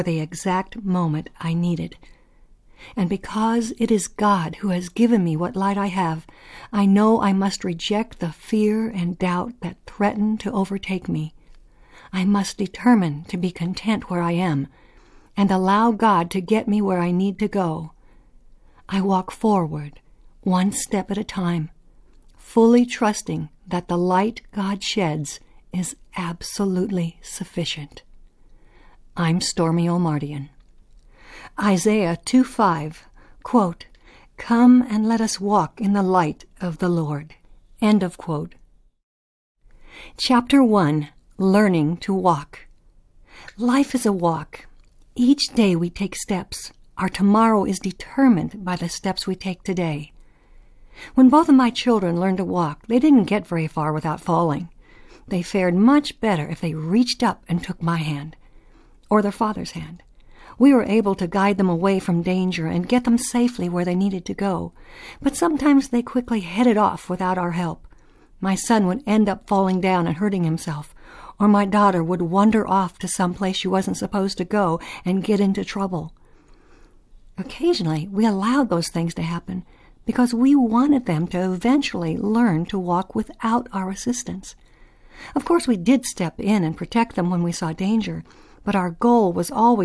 the exact moment I needed. And because it is God who has given me what light I have, I know I must reject the fear and doubt that threaten to overtake me. I must determine to be content where I am and allow God to get me where I need to go. I walk forward, one step at a time, fully trusting that the light God sheds is absolutely sufficient. I'm Stormy Omartian. Isaiah 2:5, quote, "Come and let us walk in the light of the Lord." End of quote. Chapter 1, Learning to Walk. Life is a walk. Each day we take steps. Our tomorrow is determined by the steps we take today. When both of my children learned to walk, they didn't get very far without falling. They fared much better if they reached up and took my hand, or their father's hand. We were able to guide them away from danger and get them safely where they needed to go, but sometimes they quickly headed off without our help. My son would end up falling down and hurting himself, or my daughter would wander off to some place she wasn't supposed to go and get into trouble. Occasionally, we allowed those things to happen because we wanted them to eventually learn to walk without our assistance. Of course, we did step in and protect them when we saw danger, but our goal was always